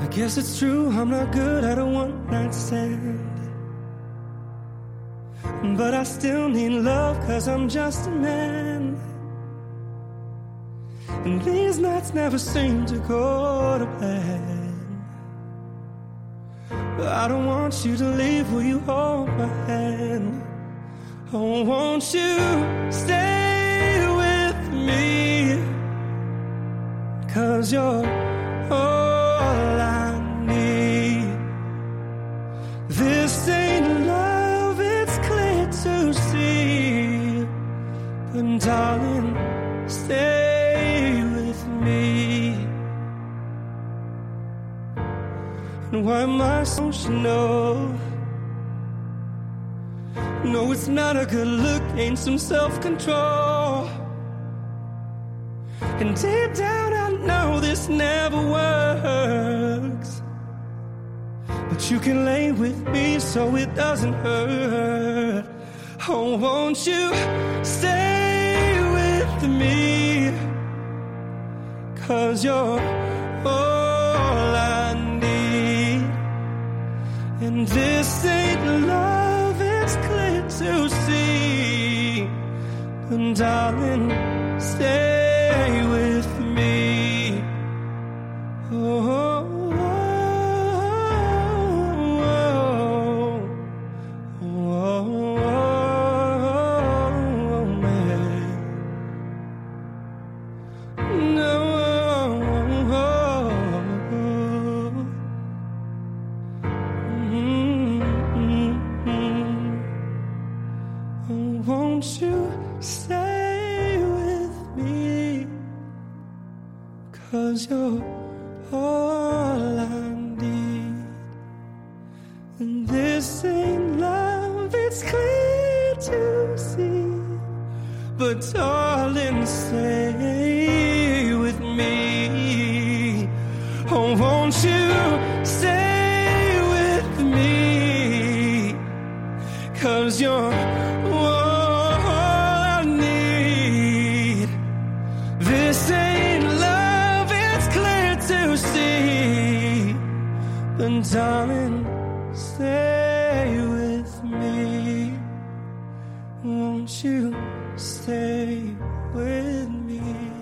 I guess it's true, I'm not good at a one-night stand, but I still need love, 'cause I'm just a man. And these nights never seem to go to plan. But I don't want you to leave, will you hold my hand? Oh, won't you stay with me? 'Cause you're all I need. This ain't love, it's clear to see. But darling, stay with me. And why am I so emotional? No, it's not a good look, ain't some self-control. And deep down I know this never works, but you can lay with me so it doesn't hurt. Oh, won't you stay with me? 'Cause you're all I need. And this ain't love, it's clear to see. But darling, stay with me. Oh, oh, oh, oh, man. No, won't you stay with me? 'Cause you're all I need. And this ain't love, it's clear to see. But darling, stay with me. Oh, won't you stay with me? 'Cause you're all I need. This ain't love, it's clear to see. But darling, stay with me. Won't you stay with me?